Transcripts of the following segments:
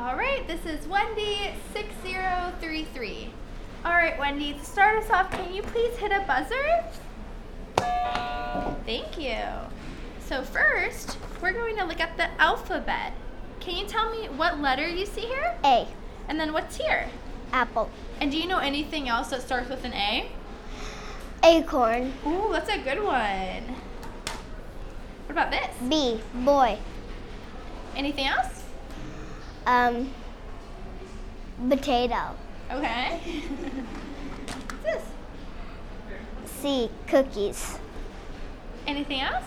All right, this is Wendy 6033. All right, Wendy, to start us off, can you please hit a buzzer? Thank you. So first, we're going to look at the alphabet. Can you tell me what letter you see here? A. And then what's here? Apple. And do you know anything else that starts with an A? Acorn. Ooh, that's a good one. What about this? B. Boy. Anything else? Potato. Okay. What's this? C. Cookies. Anything else?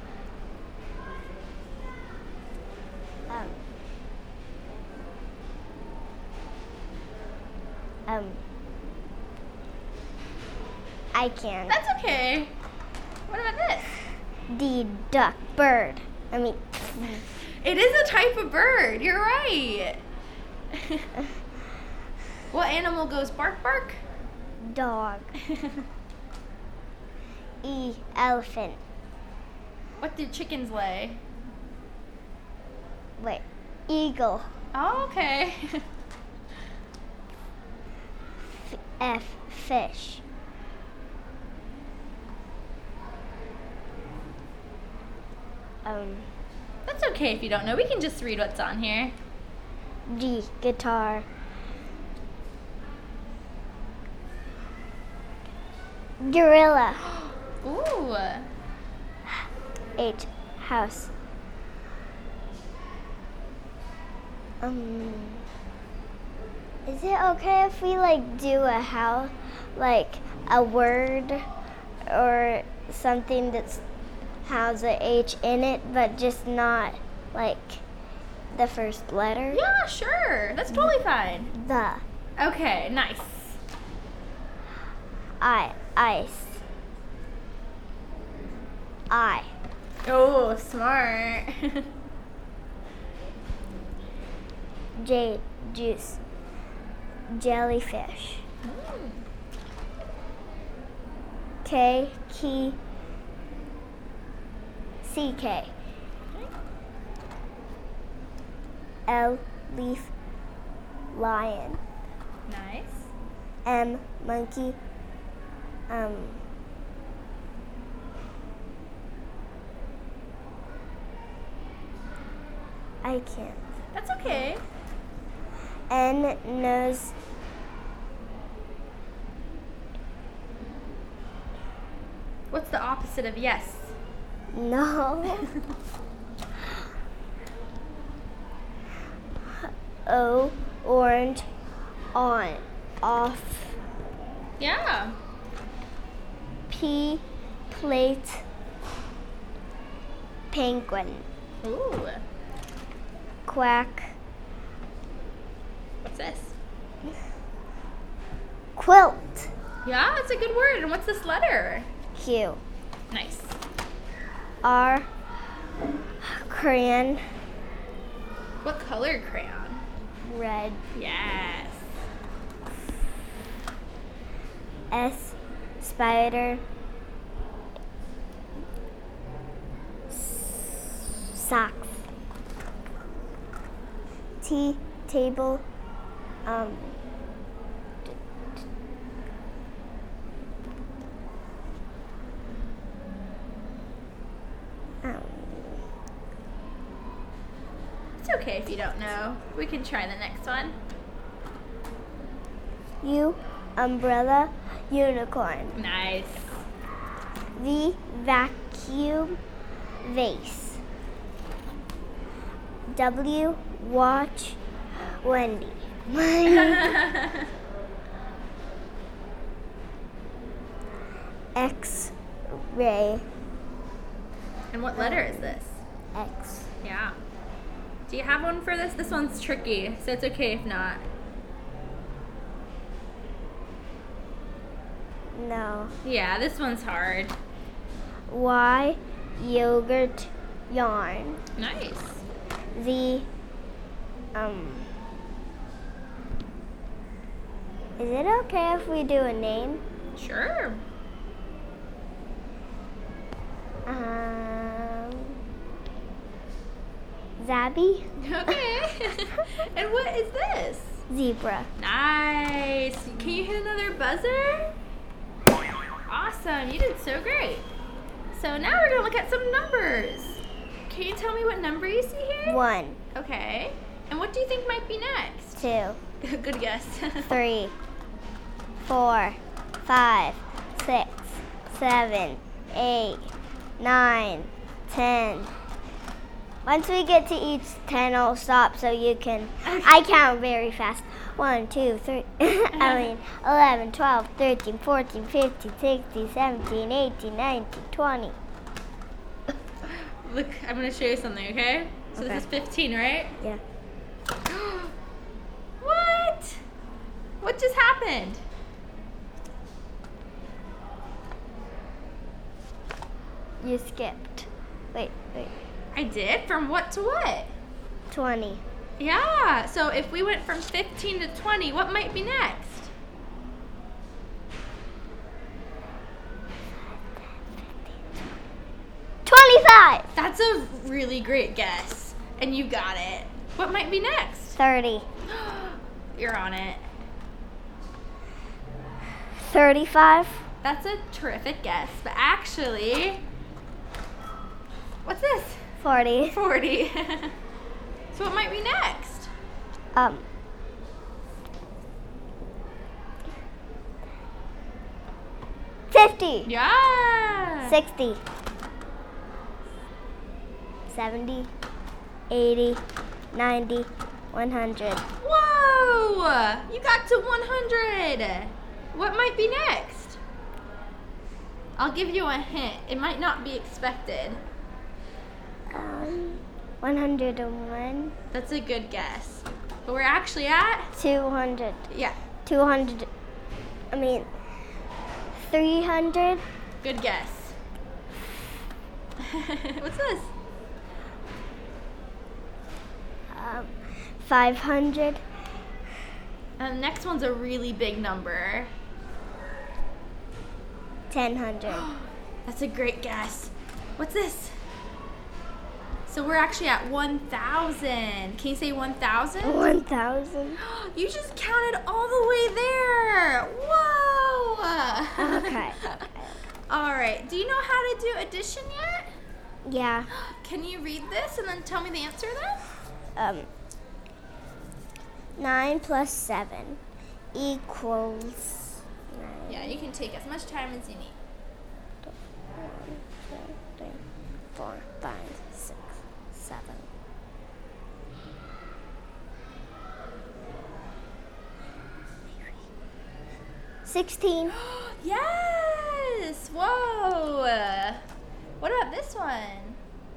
I can't. That's okay. What about this? D. Duck. Bird. It is a type of bird. You're right. What animal goes bark bark? Dog. E. Elephant. What do chickens lay? Wait. Eagle. Oh, okay. F. Fish. That's okay if you don't know. We can just read what's on here. G. Guitar. Gorilla. Ooh. H. House. Is it okay if we do a house, a word or something that's has a H in it, but just not the first letter? Yeah, sure. That's totally fine. The. Okay, nice. I. Ice. I. Oh, smart. J. Juice. Jellyfish. K. Key. CK. L. Leaf. Lion. Nice. M. Monkey. I can't. That's okay. N. Nose. What's the opposite of yes? No. O. Orange. On. Off. Yeah. P. Plate. Penguin. Ooh. Quack. What's this? Quilt. Yeah, that's a good word. And what's this letter? Q. Nice. R. Crayon. What color crayon? Red. Yes. S. Spider. Socks. T. Table. It's okay if you don't know. We can try the next one. U. Umbrella. Unicorn. Nice. V. Vacuum. Vase. W. Watch. Wendy. X. Ray. And what letter is this? X. Yeah. Do you have one for this? This one's tricky, so it's okay if not. No. Yeah, this one's hard. Y. Yogurt. Yarn. Nice. Z. Is it okay if we do a name? Sure. Zabby. Okay. And what is this? Zebra. Nice. Can you hit another buzzer? Awesome. You did so great. So now we're going to look at some numbers. Can you tell me what number you see here? 1, Okay. And what do you think might be next? 2, Good guess. 3, 4, 5, 6, 7, 8, 9, 10. Once we get to each 10, I'll stop so you can. Okay. I count very fast. 1, 2, 3. 11, 12, 13, 14, 15, 16, 17, 18, 19, 20. Look, I'm going to show you something, okay? So Okay. this is 15, right? Yeah. What? What just happened? You skipped. Wait. I did? From what to what? 20. Yeah. So if we went from 15 to 20, what might be next? 25. That's a really great guess. And you got it. What might be next? 30. You're on it. 35. That's a terrific guess. But actually, what's this? 40. 40. So what might be next? 50. Yeah. 60. 70. 80. 90. 100. Whoa! You got to 100. What might be next? I'll give you a hint. It might not be expected. 101. That's a good guess. But we're actually at 200. yeah. 200. 300. Good guess. What's this? 500. And the next one's a really big number. 1,000. That's a great guess. What's this? So we're actually at 1,000. Can you say 1,000? 1,000. You just counted all the way there. Whoa. Okay. All right. Do you know how to do addition yet? Yeah. Can you read this and then tell me the answer then? 9 plus 7 equals 9. Yeah, you can take as much time as you need. 1, 2, 3, 4, 5, 6, 7. $16. Yes. Whoa. What about this one?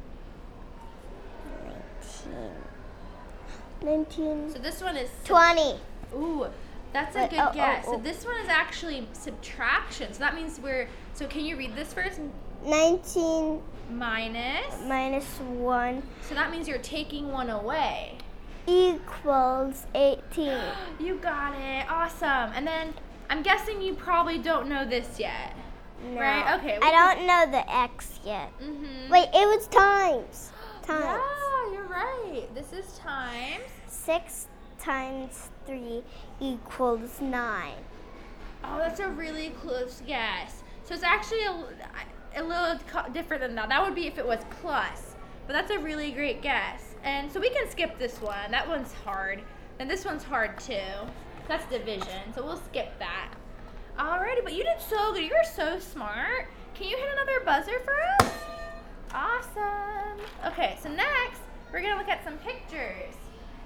19. So this one is 20. Ooh, that's a Wait, good oh, guess. oh, oh. So this one is actually subtraction. So that means so can you read this first? 19 Minus. minus 1 So that means you're taking one away. equals 18. You got it. Awesome. And then I'm guessing you probably don't know this yet. No. Right, okay, we I don't know the X yet. Mm-hmm. Wait, it was times. Times. Yeah, you're right. This is times. 6 times 3 equals 9. Oh, that's a really close guess. So it's actually a little different than that. That would be if it was plus. But that's a really great guess. And so we can skip this one. That one's hard. And this one's hard too. That's division. So we'll skip that. Alrighty, but you did so good. You were so smart. Can you hit another buzzer for us? Awesome. Okay, so next, we're going to look at some pictures.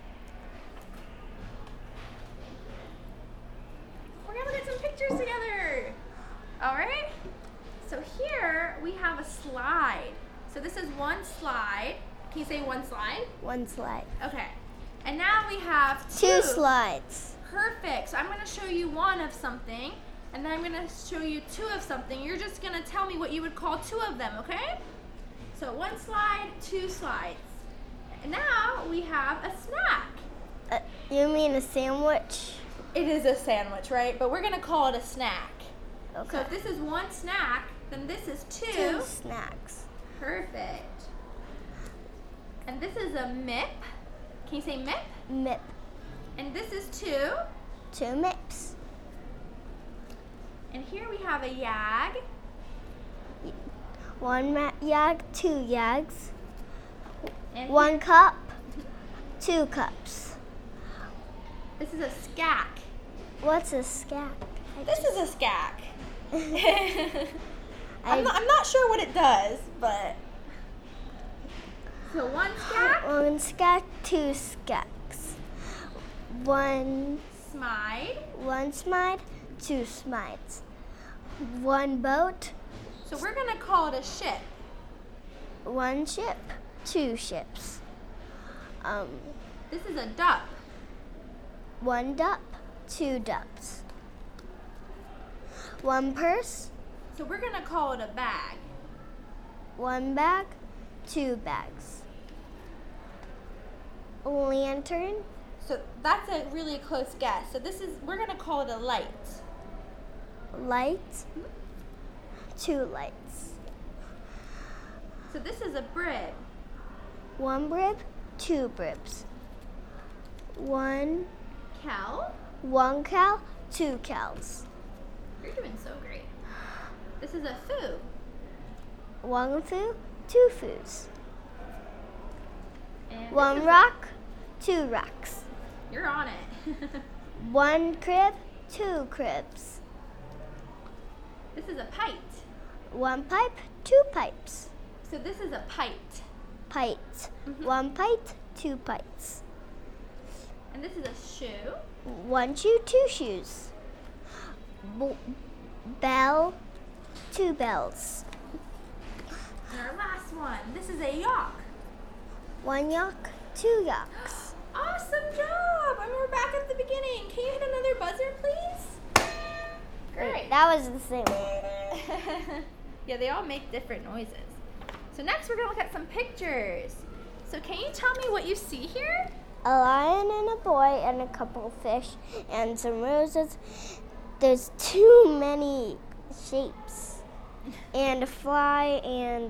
We're going to look at some pictures together. All right? So here we have a slide. So this is one slide. Can you say one slide? One slide. Okay. And now we have 2 slides. Perfect. So I'm going to show you one of something, and then I'm going to show you 2 of something. You're just going to tell me what you would call 2 of them, okay? So 1 slide, 2 slides. And now we have a snack. You mean a sandwich? It is a sandwich, right? But we're going to call it a snack. So Okay. if this is 1 snack, then this is 2. 2 snacks. Perfect. And this is a MIP. Can you say MIP? Mip. And this is 2. 2 mips. And here we have a YAG. 1 yag, 2 yags. And 1 cup, 2 cups. this is a SCAC. What's a scack? This is a SCAC. I- I'm not sure what it does, but. So 1 SCAC. 1 scack, 2 scacks. 1 Smide. smide, 2 smides. 1 boat, So we're going to call it a ship. 1 ship, 2 ships. This is a duck. 1 duck, 2 ducks. 1 purse, So we're going to call it a bag. 1 bag, 2 bags. A lantern, So that's a really close guess. So we're going to call it a light. light, 2 lights. So this is a brib. 1 brib, 2 bribs. 1 Cow. cow, 2 cows. You're doing so great. This is a foo. 1 foo, 2 foos. And 1 this is rock, 2 rocks. You're on it. 1 crib, 2 cribs. This is a pite. 1 pipe, 2 pipes. So this is a pite. Pite. Mhm. 1 pite, 2 pites. And this is a shoe. 1 shoe, 2 shoes. Bell, 2 bells. And our last one. This is a yacht. 1 yak, 2 yaks. Awesome job! And we're back at the beginning. Can you hit another buzzer, please? Great. That was the same one. Yeah, they all make different noises. So next we're going to look at some pictures. So can you tell me what you see here? A lion and a boy and a couple of fish and some roses. There's too many shapes. And a fly and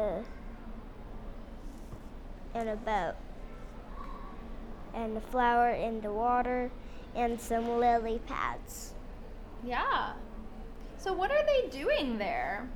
a boat. And a flower in the water and some lily pads. Yeah. So what are they doing there?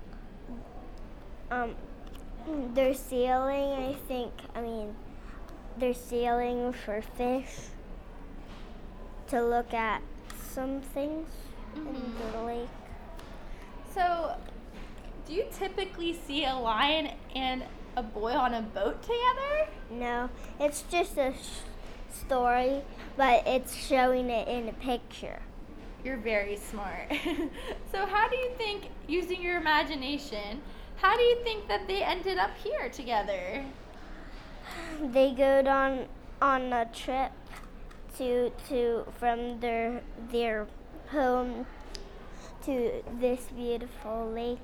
They're sailing, I think. They're sailing for fish to look at some things in the lake. So do you typically see a lion and a boy on a boat together? No, it's just a story, but it's showing it in a picture. You're very smart. So how do you think, using your imagination, how do you think that they ended up here together? They go on a trip to from their home to this beautiful lake.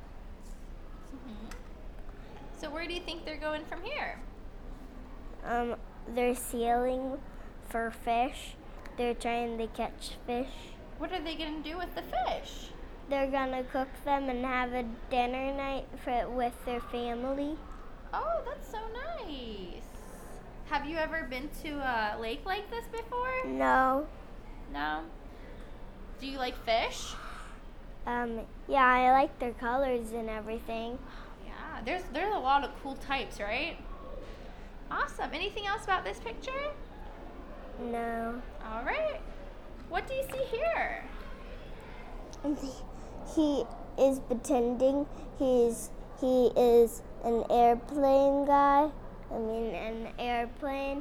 So where do you think they're going from here? They're sailing for fish. They're trying to catch fish. What are they going to do with the fish? They're gonna cook them and have a dinner night with their family. Oh, that's so nice. Have you ever been to a lake like this before? No. No? Do you like fish? Yeah, I like their colors and everything. Yeah, there's a lot of cool types, right? Awesome. Anything else about this picture? No. All right. What do you see here? He is pretending he is an airplane guy. An airplane.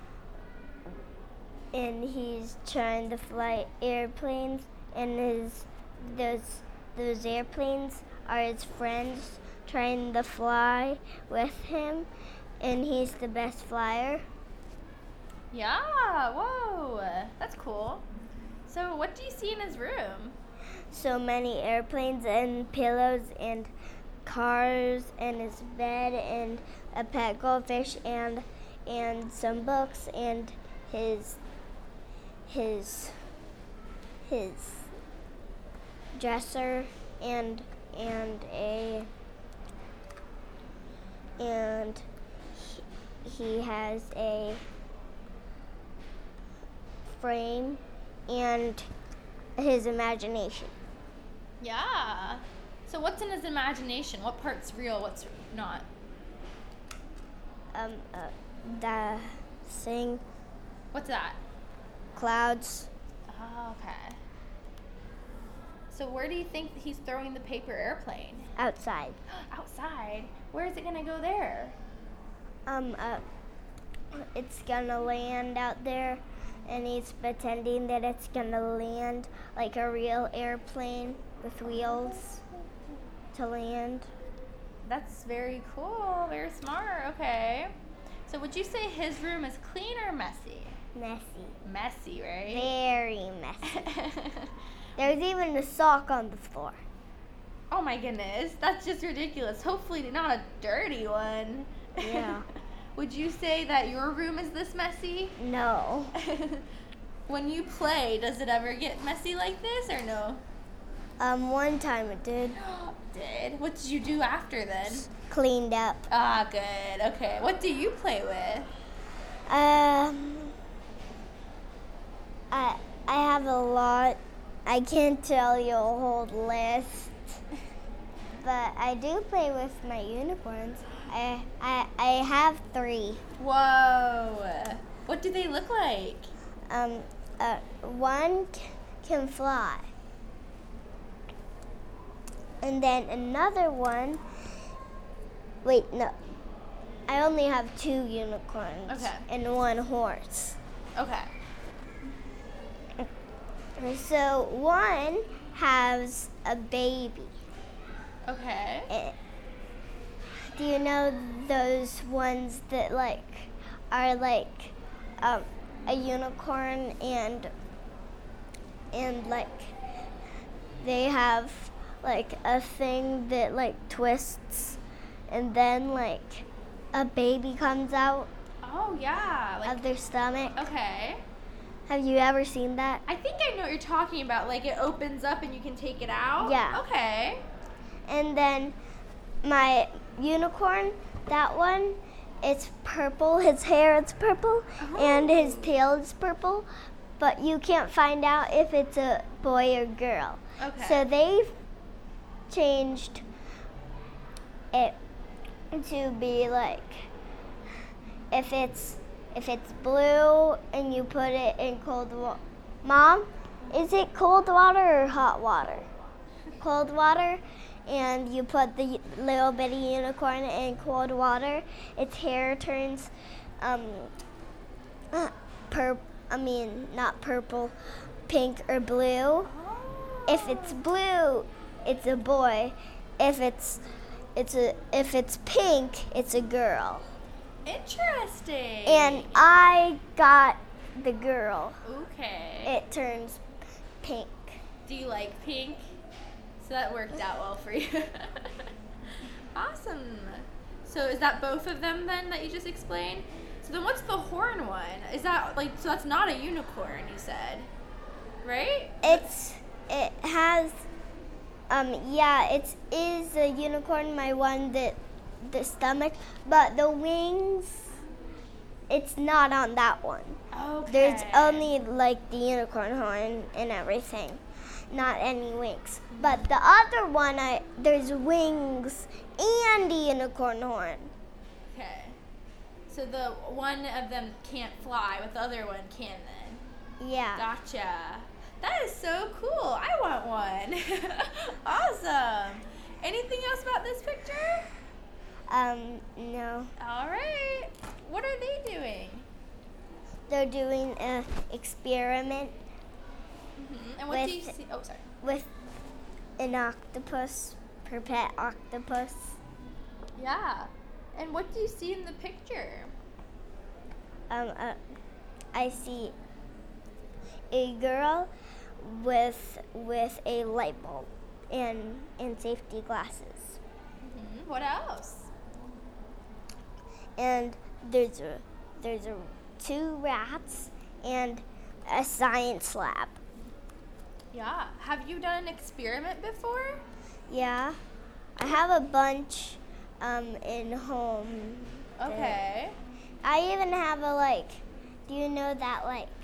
And he's trying to fly airplanes, and those airplanes are his friends trying to fly with him, and he's the best flyer. Yeah, whoa, that's cool. So what do you see in his room? So many airplanes and pillows and cars and his bed and a pet goldfish and some books and his dresser and he has a frame and his imagination. Yeah. So what's in his imagination? What part's real? What's not? The thing, What's that? clouds. Oh, okay. So where do you think he's throwing the paper airplane? Outside. Outside. Where is it gonna go there? It's gonna land out there, and he's pretending that it's gonna land like a real airplane with wheels to land. That's very cool. Very smart. Okay. So would you say his room is clean or messy? Messy. Messy, right? Very messy. There's even a sock on the floor. Oh my goodness, that's just ridiculous. Hopefully not a dirty one. Yeah. Would you say that your room is this messy? No. When you play, does it ever get messy like this or no? One time it did. Did? What did you do after then? Cleaned up. Ah, good. Okay. What do you play with? I have a lot. I can't tell you a whole list, but I do play with my unicorns. I have 3. Whoa. What do they look like? One can fly, and then another one. Wait, no. I only have 2 unicorns. Okay. And 1 horse. Okay. So one has a baby. Okay. Do you know those ones that are like a unicorn and like they have like a thing that like twists and then like a baby comes out Oh, yeah. of their stomach? Okay. Have you ever seen that? I think I know what you're talking about. Like it opens up and you can take it out? Yeah. Okay. And then my unicorn, that one, it's purple. His hair is purple and his tail is purple, but you can't find out if it's a boy or girl. Okay. So they've changed it to be like if it's blue and you put it in cold water. Mom, is it cold water or hot water? Cold water. And you put the little bitty unicorn in cold water, its hair turns not purple, pink or blue. If it's blue, it's a boy. If it's pink, it's a girl. Interesting. And I got the girl. Okay. It turns pink. Do you like pink? So that worked out well for you. Awesome. So is that both of them then that you just explained? So then what's the horn one? Is that so that's not a unicorn, you said, right? It has, it is a unicorn, my one the stomach, but the wings, it's not on that one. Okay. There's only like the unicorn horn and everything, not any wings. But the other one, there's wings and the unicorn horn. Okay. So the one of them can't fly, but the other one can then. Yeah. Gotcha. That is so cool. I want one. Awesome. Anything else about this picture? No. All right. What are they doing? They're doing an experiment Mm-hmm. And what do you see? Oh, sorry. with an octopus, per pet octopus. Yeah. And what do you see in the picture? I see a girl with a light bulb and safety glasses. Mm-hmm. What else? And there's 2 rats and a science lab. Yeah. Have you done an experiment before? Yeah, I have a bunch in home. Okay. I even have a do you know that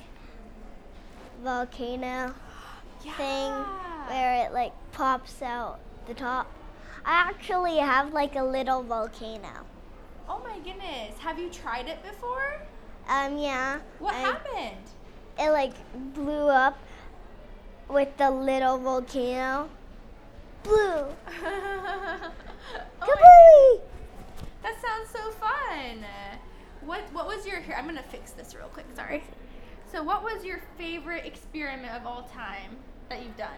volcano thing where it pops out the top? I actually have a little volcano. Oh my goodness. Have you tried it before? Yeah. What happened? It blew up with the little volcano. Blew. Oh that sounds so fun. What was your here? I'm gonna fix this real quick. Sorry. So, what was your favorite experiment of all time that you've done?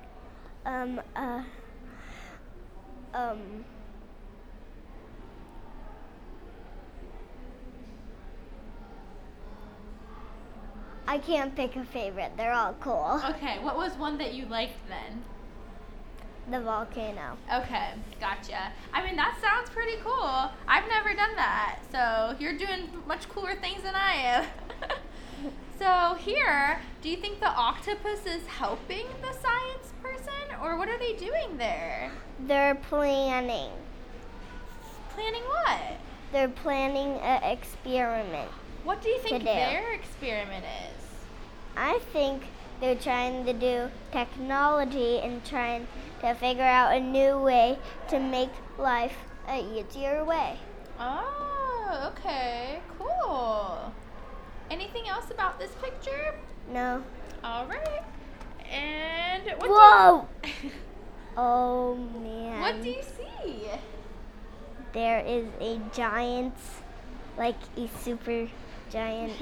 I can't pick a favorite. They're all cool. Okay, what was one that you liked then? The volcano. Okay, gotcha. I mean, that sounds pretty cool. I've never done that, so you're doing much cooler things than I am. So here, do you think the octopus is helping the science person, or what are they doing there? They're planning. Planning what? They're planning an experiment. What do you think their experiment is? I think they're trying to do technology and trying to figure out a new way to make life an easier way. Oh, okay, cool. Anything else about this picture? No. All right. And what whoa! Oh man. What do you see? There is a giant, a super giant.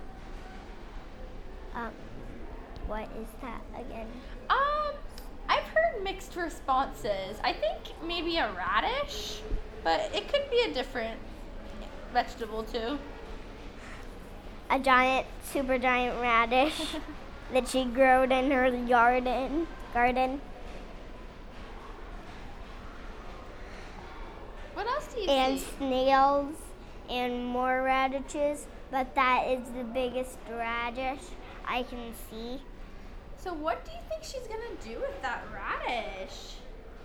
What is that again? I've heard mixed responses. I think maybe a radish, but it could be a different vegetable too. A giant, super giant radish that she grew in her garden. What else do you and see? Snails and more radishes, but that is the biggest radish I can see. So what do you think she's gonna do with that radish?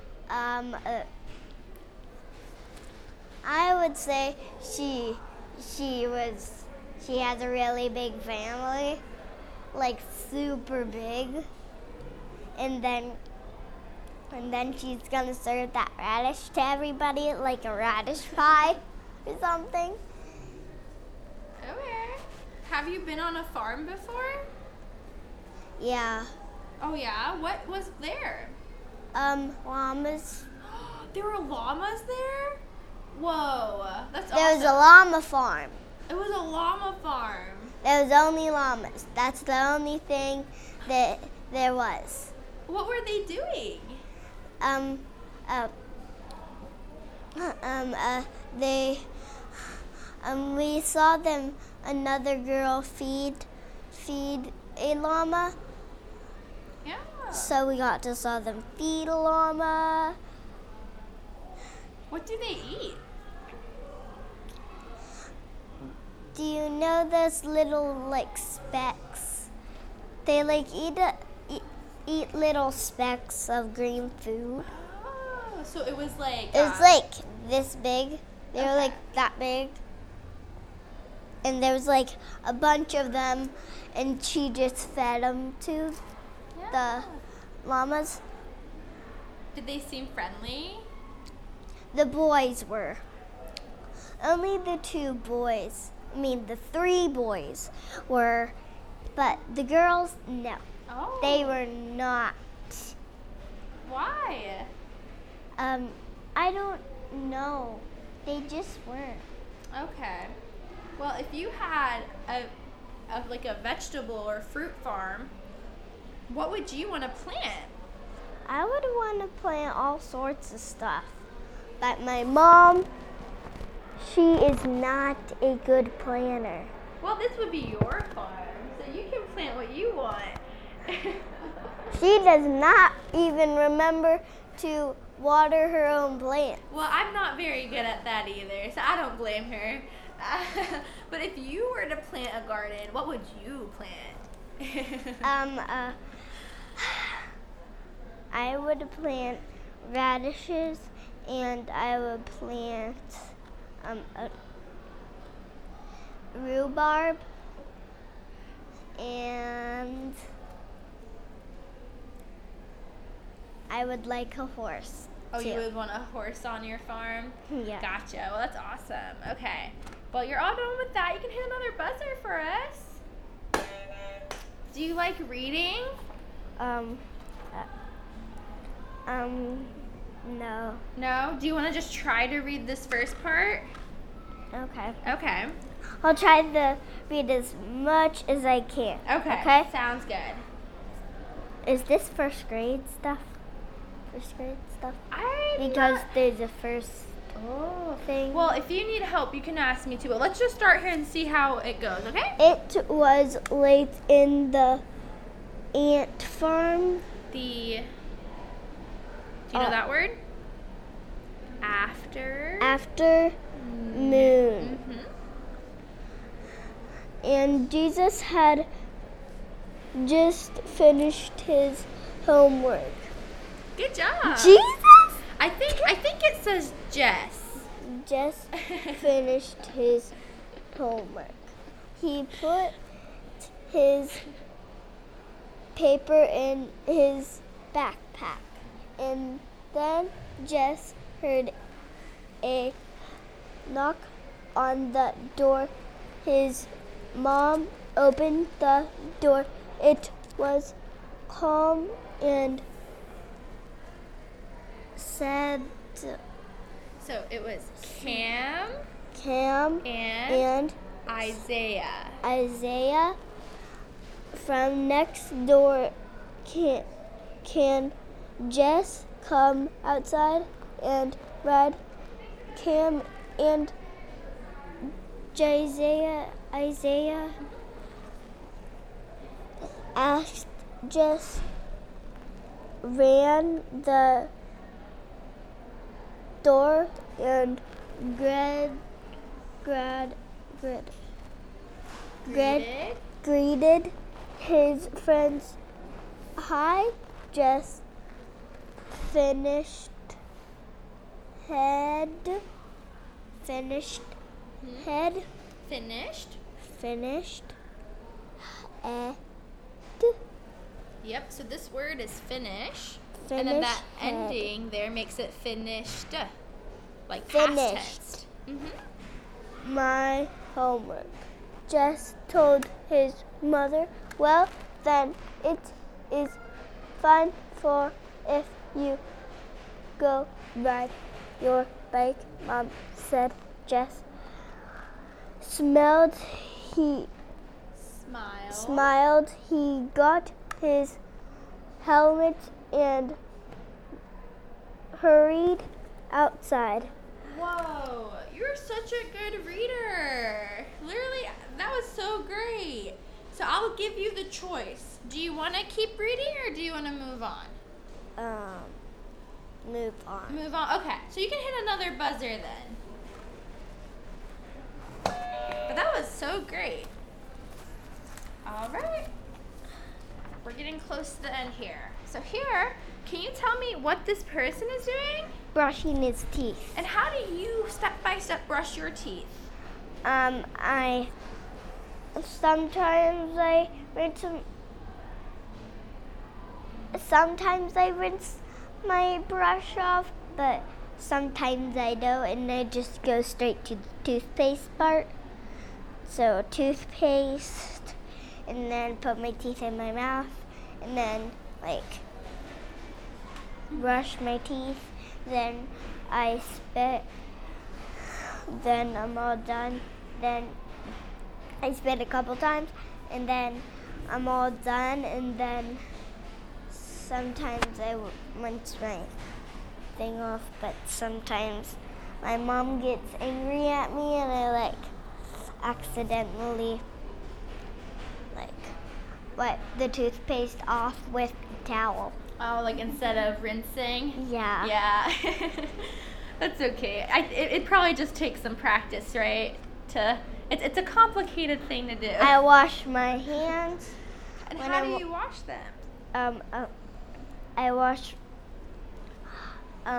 I would say she has a really big family, super big, and then she's gonna serve that radish to everybody like a radish pie or something. Okay. Have you been on a farm before? Yeah. Oh yeah? What was there? Llamas. There were llamas there? Whoa, that's There awesome. was a llama farm. It was a llama farm. There was only llamas. That's the only thing that there was. What were they doing? We saw them, another girl feed a llama. Yeah. So we got to saw them feed a llama. What do they eat? Do you know those little specks? They eat little specks of green food. Oh, so it was It's this big. They were that big. And there was a bunch of them, and she just fed them to the llamas. Did they seem friendly? The boys were. Only the 2 boys. The 3 boys were, but the girls, no. Oh. They were not. Why? I don't know. They just weren't. Okay. Well, if you had a vegetable or fruit farm, what would you want to plant? I would want to plant all sorts of stuff. But my mom, she is not a good planter. Well, this would be your farm, so you can plant what you want. She does not even remember to water her own plants. Well, I'm not very good at that either, so I don't blame her. But if you were to plant a garden, what would you plant? I would plant radishes, and I would plant rhubarb, and I would like a horse. Oh, too. you would want a horse on your farm? Yeah. Gotcha. Well, that's awesome. Okay. Well, you're all done with that. You can hit another buzzer for us. Do you like reading? No. No? Do you want to just try to read this first part? Okay. Okay. I'll try to read as much as I can. Okay. Okay? Sounds good. Is this first grade stuff? Because there's a first thing. Well, if you need help, you can ask me too. But let's just start here and see how it goes, okay? It was late in the ant farm. Do you know that word? Afternoon. Mm-hmm. And Jesus had just finished his homework. Good job. Jesus I think it says Jess. just finished his homework. He put his paper in his backpack, and then Jess heard a knock on the door. His mom opened the door. It was calm and said, So it was Cam Cam and and Isaiah. Isaiah from next door. Can Jess come outside and read? Cam and Isaiah asked. Jess ran the door and greeted his friends. Hi, Jess. Finished head. Finished. Head. Yep, so this word is finish. And then that Finish head. ending there makes it finished. Like Finished. past tense. Mm-hmm. My homework. Jess told his mother. Well, then it is fine for if you go ride your bike, Mom said. Jess smiled. He got his helmet and hurried outside. Whoa, you're such a good reader. Literally, that was so great. So I'll give you the choice. Do you want to keep reading or do you want to move on? Move on. Move on. Okay, so you can hit another buzzer then. But that was so great. All right. We're getting close to the end here. So here, can you tell me what this person is doing? Brushing his teeth. And how do you step by step brush your teeth? Sometimes I rinse my brush off, but sometimes I don't, and I just go straight to the toothpaste part. So toothpaste, and then put my teeth in my mouth, and then brush my teeth. Then I spit. Then I'm all done. Then I spit a couple times, and then I'm all done. And then sometimes I rinse my thing off, but sometimes my mom gets angry at me, and I accidentally wipe the toothpaste off with a towel. Oh, instead of rinsing? Yeah. Yeah. That's okay. It probably just takes some practice, right? It's a complicated thing to do. I wash my hands. And how do you wash them? I wash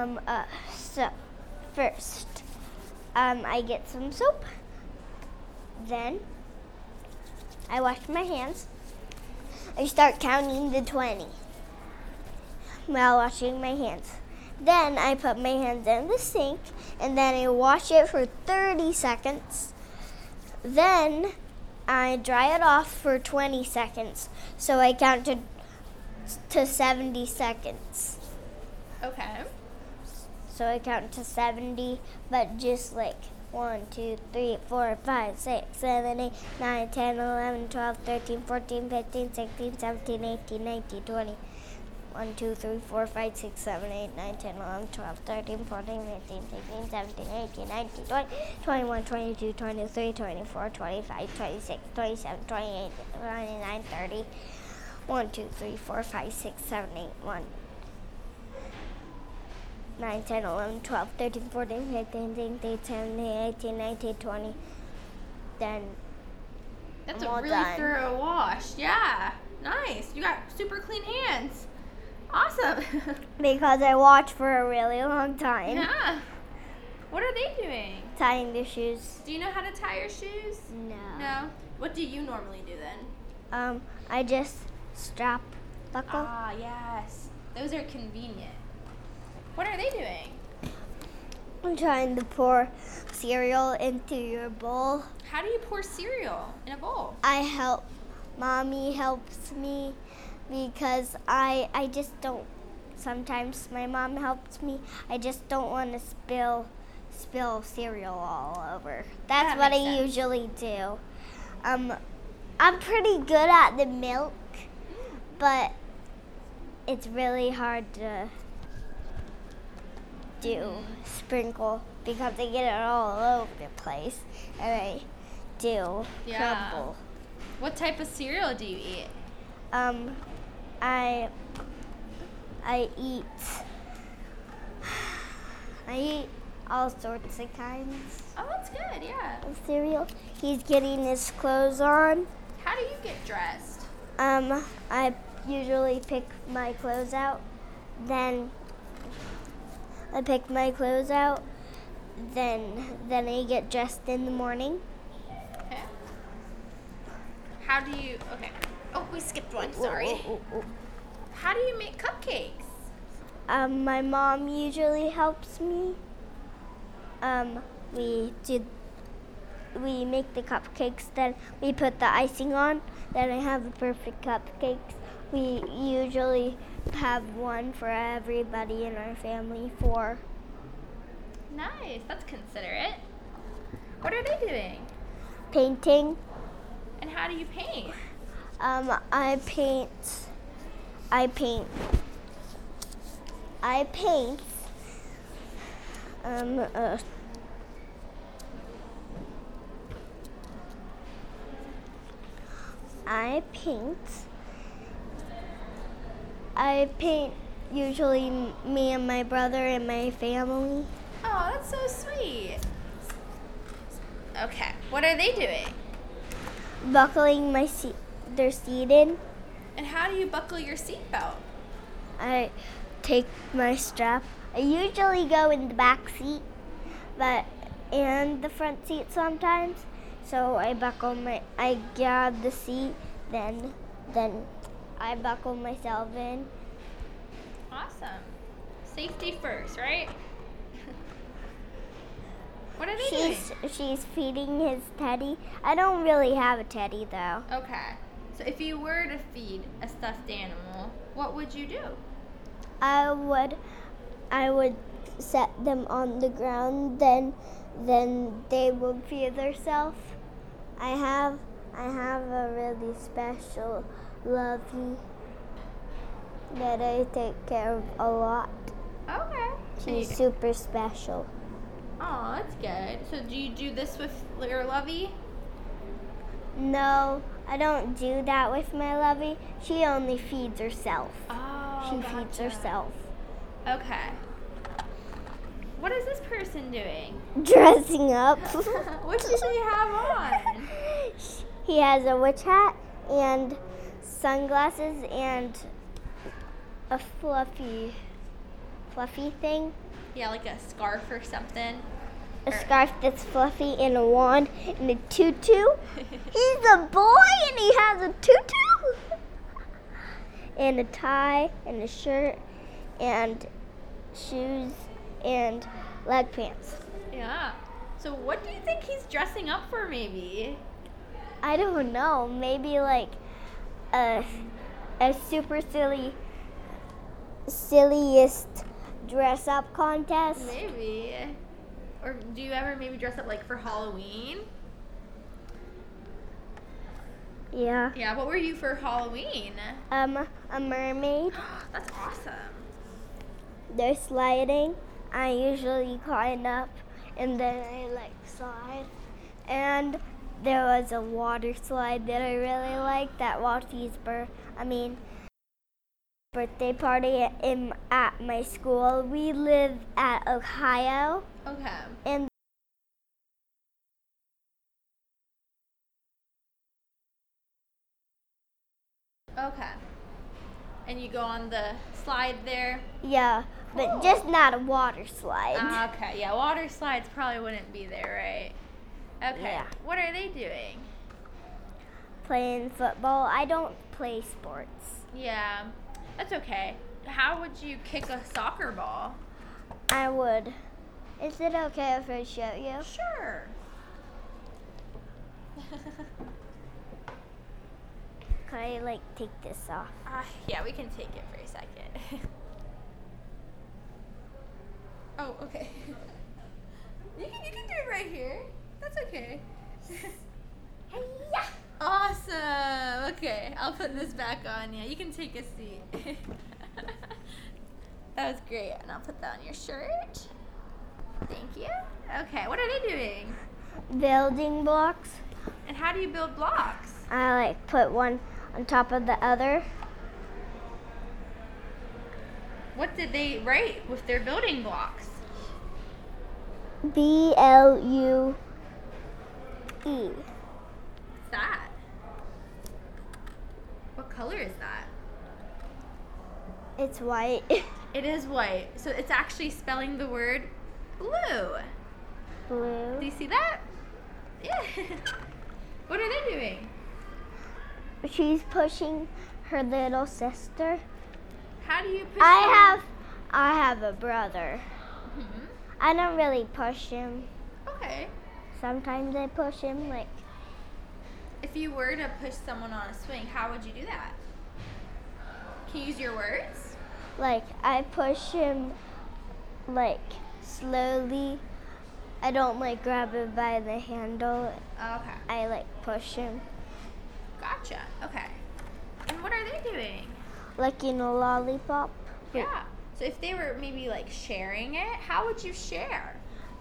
so first I get some soap, Then I wash my hands. I start counting to 20 while washing my hands. Then I put my hands in the sink and then I wash it for 30 seconds. Then I dry it off for 20 seconds. So I count to 70 seconds. Okay. So I count to 70, but just like 1, 2, 3, 4, 5, 6, 7, 8, 9, 10, 11, 12, 13, 14, 15, 16, 17, 18, 19, 20. 1, 2, 3, 4, 5, 6, 7, 8, 9, 10, 11, 12, 13, 14, 15, 16, 17, 18, 19, 20, 21, 22, 23, 24, 25, 26, 27, 28, 29, 30. 1, 2, 3, 4, 5, 6, 7, 8, 1. 9, 10, 11, 12, 13, 14, 15, 16, 17, 18, 19, 20. Then That's I'm a all really done. thorough wash. Yeah. Nice. You got super clean hands. Awesome. Because I watched for a really long time. Yeah. What are they doing? Tying the shoes. Do you know how to tie your shoes? No. What do you normally do then? I just strap buckle. Ah, yes. Those are convenient. What are they doing? I'm trying to pour cereal into your bowl. How do you pour cereal in a bowl? Mommy helps me because I just don't, sometimes my mom helps me. I just don't want to spill cereal all over. That's That what makes I sense. usually do. I'm pretty good at the milk, but it's really hard to do sprinkle because I get it all over the place, and I do Yeah. crumble. What type of cereal do you eat? I eat all sorts of kinds Oh, that's good, yeah. of cereal. He's getting his clothes on. How do you get dressed? I usually pick my clothes out. Then I pick my clothes out. Then I get dressed in the morning. Okay. How do you, okay. Oh, we skipped one, sorry. How do you make cupcakes? My mom usually helps me. We make the cupcakes, then we put the icing on, then I have the perfect cupcakes. We usually have one for everybody in our family, 4. Nice, that's considerate. What are they doing? Painting. And how do you paint? I paint. I paint usually me and my brother and my family. Oh, that's so sweet. Okay, what are they doing? Buckling their seat in. And how do you buckle your seatbelt? I take my strap. I usually go in the back seat, but and the front seat sometimes. So I grab the seat, then I buckle myself in. Awesome. Safety first, right? What are they doing? She's feeding his teddy. I don't really have a teddy though. Okay. So if you were to feed a stuffed animal, what would you do? I would set them on the ground, then they would feed themselves. I have a really special Lovey that I take care of a lot. Okay. She's super special. Oh, that's good. So do you do this with your Lovey? No, I don't do that with my Lovey. She only feeds herself. Oh, She feeds herself. Okay. What is this person doing? Dressing up. What does she have on? He has a witch hat and sunglasses and a fluffy thing. Yeah, like a scarf or something. a scarf that's fluffy, and a wand, and a tutu. He's a boy, and he has a tutu, and a tie, and a shirt, and shoes, and leg pants. Yeah. So what do you think he's dressing up for, maybe? I don't know. Maybe like a super silliest dress up contest. Maybe. Or do you ever maybe dress up like for Halloween? Yeah. Yeah, what were you for Halloween? A mermaid. That's awesome. They're sliding. I usually climb up and then I like slide. And there was a water slide that I really liked that Waltie's birthday party at my school. We live at Ohio. Okay. And Okay. And you go on the slide there? yeah, Cool. but just not a water slide. Okay, yeah, water slides probably wouldn't be there, right? Okay. Yeah. What are they doing? Playing football. I don't play sports. Yeah, that's okay. How would you kick a soccer ball? I would. Is it okay if I show you? Sure. Can I like take this off? Yeah, we can take it for a second. Oh, okay. You can do it right here. That's okay. Hey-ya! Awesome. Okay, I'll put this back on. Yeah, you can take a seat. That was great. And I'll put that on your shirt. Thank you. Okay, what are they doing? Building blocks. And how do you build blocks? I like put one on top of the other. What did they write with their building blocks? BLUE. What's that? What color is that? It's white. It is white. So it's actually spelling the word blue. Blue. Do you see that? Yeah. What are they doing? She's pushing her little sister. How do you push I have a brother. Mhm. I don't really push him. Okay. Sometimes I push him, like If you were to push someone on a swing, how would you do that? Can you use your words? I push him like slowly. I don't like grab it by the handle. Okay. I like push him. Gotcha. Okay. And what are they doing? Like in a lollipop. Yeah. So if they were maybe like sharing it, how would you share?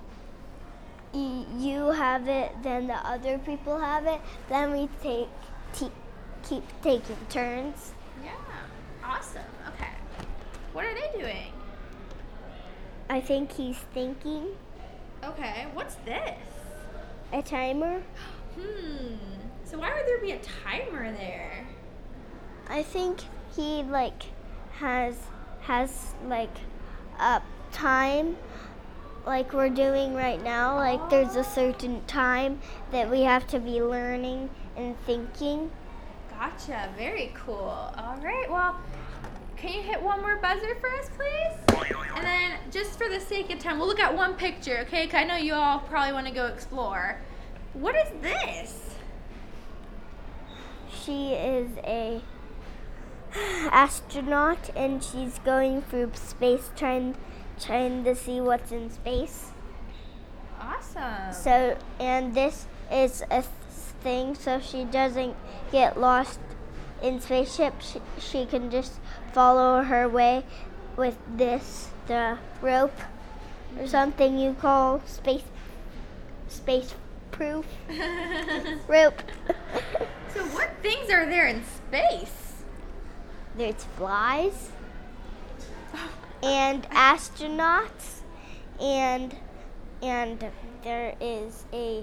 You have it, then the other people have it. Then we keep taking turns. Yeah. Awesome. Okay. What are they doing? I think he's thinking. Okay. What's this? A timer. So why would there be a timer there? I think he has like a time like we're doing right now. Like there's a certain time that we have to be learning and thinking. Gotcha. Very cool. All right. Well, can you hit one more buzzer for us, please? And then, just for the sake of time, we'll look at one picture, okay? 'Cause I know you all probably want to go explore. What is this? She is a astronaut and she's going through space trying to see what's in space. Awesome. So, and this is a thing so she doesn't get lost in spaceship. She can just follow her way with the rope or something you call space proof rope. So what things are there in space? There's flies and astronauts and there is a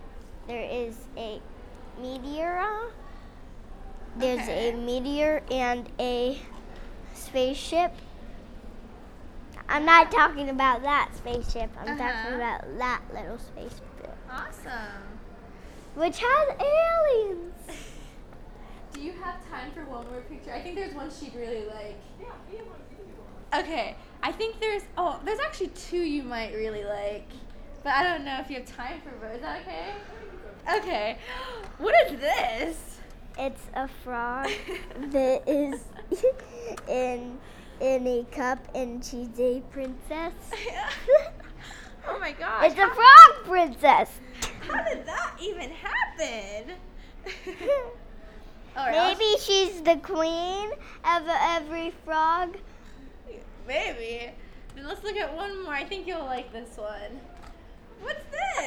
meteor. There's Okay. a meteor and a spaceship. I'm not talking about that spaceship. I'm Uh-huh. talking about that little spaceship, Awesome. which has aliens. Do you have time for one more picture? I think there's one she'd really like. Okay, I think there's actually two you might really like, but I don't know if you have time for both. Is that okay? Okay. What is this? It's a frog that is in a cup, and she's a princess. Oh my gosh. It's a frog princess. How did that even happen? All right, Maybe she's the queen of every frog. maybe. Then let's look at one more. I think you'll like this one. What's this?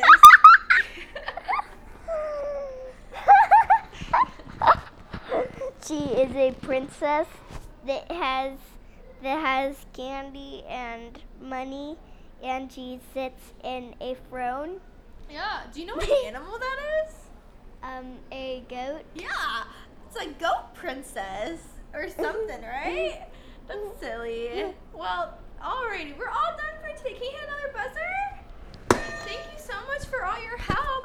She is a princess that has candy and money, and she sits in a throne. Yeah. Do you know what animal that is? A goat. Yeah. It's like goat princess or something, right? That's silly. Well, alrighty, we're all done